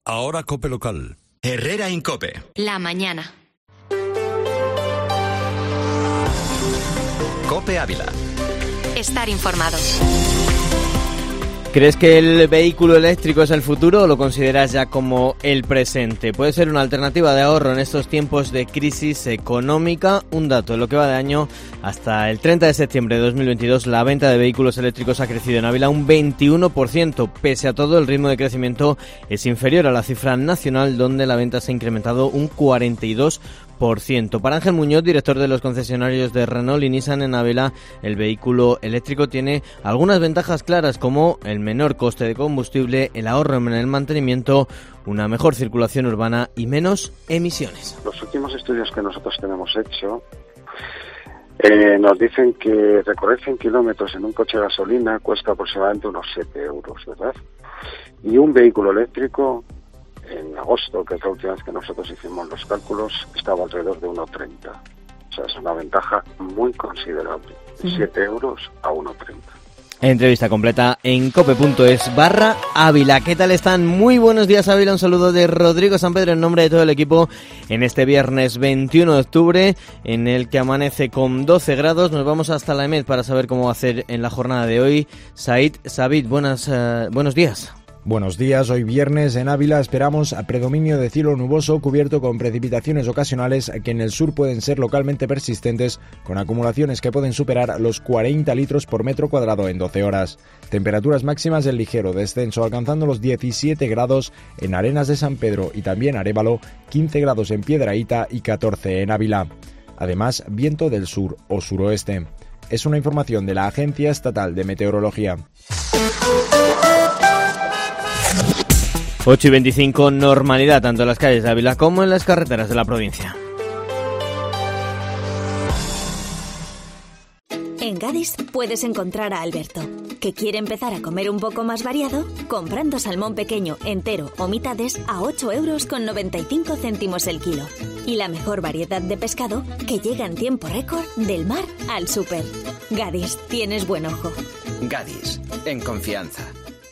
Ahora COPE Local. Herrera Incope. La mañana. COPE Ávila. Estar informado. ¿Crees que el vehículo eléctrico es el futuro o lo consideras ya como el presente? Puede ser una alternativa de ahorro en estos tiempos de crisis económica. Un dato, en lo que va de año, hasta el 30 de septiembre de 2022, la venta de vehículos eléctricos ha crecido en Ávila un 21%. Pese a todo, el ritmo de crecimiento es inferior a la cifra nacional, donde la venta se ha incrementado un 42%. Para Ángel Muñoz, director de los concesionarios de Renault y Nissan en Ávila, el vehículo eléctrico tiene algunas ventajas claras, como el menor coste de combustible, el ahorro en el mantenimiento, una mejor circulación urbana y menos emisiones. Los últimos estudios que nosotros tenemos hecho nos dicen que recorrer 100 kilómetros en un coche de gasolina cuesta aproximadamente unos 7 euros, ¿verdad? Y un vehículo eléctrico, en agosto, que es la última vez que nosotros hicimos los cálculos, estaba alrededor de 1,30. O sea, es una ventaja muy considerable. De 7 euros a 1,30. Entrevista completa en cope.es/Ávila. ¿Qué tal están? Muy buenos días, Ávila. Un saludo de Rodrigo San Pedro en nombre de todo el equipo en este viernes 21 de octubre, en el que amanece con 12 grados. Nos vamos hasta la EMED para saber cómo va a hacer en la jornada de hoy. Sabid, buenos días. Buenos días, hoy viernes en Ávila esperamos a predominio de cielo nuboso cubierto con precipitaciones ocasionales que en el sur pueden ser localmente persistentes, con acumulaciones que pueden superar los 40 litros por metro cuadrado en 12 horas. Temperaturas máximas en ligero descenso, alcanzando los 17 grados en Arenas de San Pedro y también Arévalo, 15 grados en Piedrahíta y 14 en Ávila. Además, viento del sur o suroeste. Es una información de la Agencia Estatal de Meteorología. 8:25, normalidad tanto en las calles de Ávila como en las carreteras de la provincia. En Gadis puedes encontrar a Alberto, que quiere empezar a comer un poco más variado comprando salmón pequeño, entero o mitades a 8,95 € el kilo. Y la mejor variedad de pescado que llega en tiempo récord del mar al súper. Gadis, tienes buen ojo. Gadis, en confianza.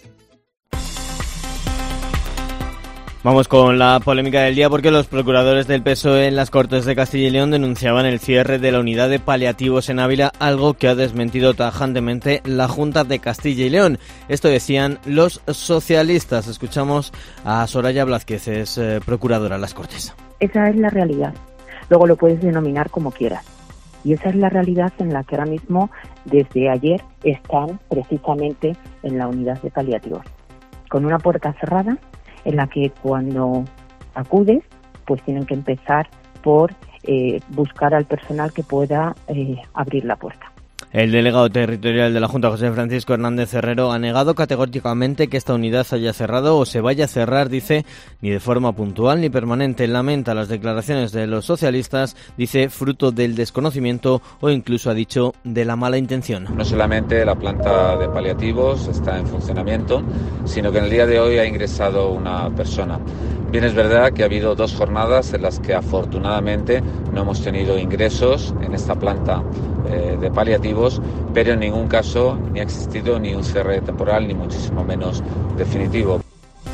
Vamos con la polémica del día, porque los procuradores del PSOE en las Cortes de Castilla y León denunciaban el cierre de la unidad de paliativos en Ávila, algo que ha desmentido tajantemente la Junta de Castilla y León. Esto decían los socialistas. Escuchamos a Soraya Blázquez, es procuradora en las Cortes. Esa es la realidad. Luego lo puedes denominar como quieras. Y esa es la realidad en la que ahora mismo, desde ayer, están precisamente en la unidad de paliativos. Con una puerta cerrada, en la que cuando acudes, pues tienen que empezar por buscar al personal que pueda abrir la puerta. El delegado territorial de la Junta, José Francisco Hernández Herrero, ha negado categóricamente que esta unidad haya cerrado o se vaya a cerrar, dice, ni de forma puntual ni permanente. Lamenta las declaraciones de los socialistas, dice, fruto del desconocimiento o incluso, ha dicho, de la mala intención. No solamente la planta de paliativos está en funcionamiento, sino que en el día de hoy ha ingresado una persona. Bien, es verdad que ha habido 2 jornadas en las que afortunadamente no hemos tenido ingresos en esta planta de paliativos, pero en ningún caso ni ha existido ni un cierre temporal, ni muchísimo menos definitivo.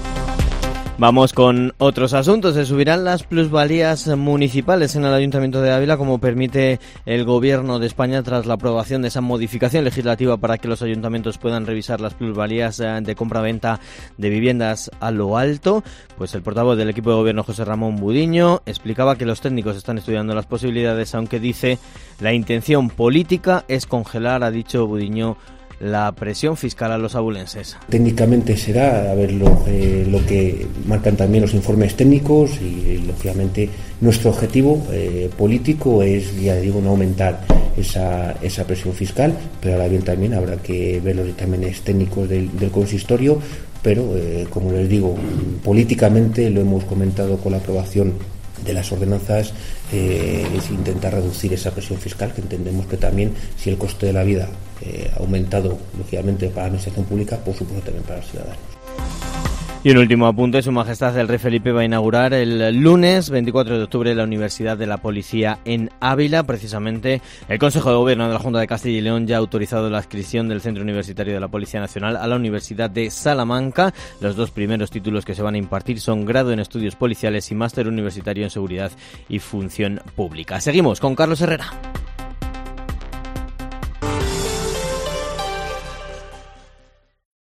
Vamos con otros asuntos. Se subirán las plusvalías municipales en el Ayuntamiento de Ávila, como permite el Gobierno de España tras la aprobación de esa modificación legislativa para que los ayuntamientos puedan revisar las plusvalías de compra-venta de viviendas a lo alto. Pues el portavoz del equipo de Gobierno, José Ramón Budiño, explicaba que los técnicos están estudiando las posibilidades, aunque dice la intención política es congelar, ha dicho Budiño, la presión fiscal a los abulenses. Técnicamente será a ver lo que marcan también los informes técnicos y lógicamente nuestro objetivo político es, ya digo, no aumentar esa presión fiscal, pero ahora bien también habrá que ver los dictámenes técnicos del consistorio, pero como les digo, políticamente lo hemos comentado con la aprobación de las ordenanzas, es intentar reducir esa presión fiscal, que entendemos que también, si el coste de la vida ha aumentado lógicamente para la administración pública, por supuesto también para los ciudadanos. Y un último apunte, Su Majestad el Rey Felipe va a inaugurar el lunes 24 de octubre la Universidad de la Policía en Ávila. Precisamente el Consejo de Gobierno de la Junta de Castilla y León ya ha autorizado la adscripción del Centro Universitario de la Policía Nacional a la Universidad de Salamanca. Los dos primeros títulos que se van a impartir son Grado en Estudios Policiales y Máster Universitario en Seguridad y Función Pública. Seguimos con Carlos Herrera.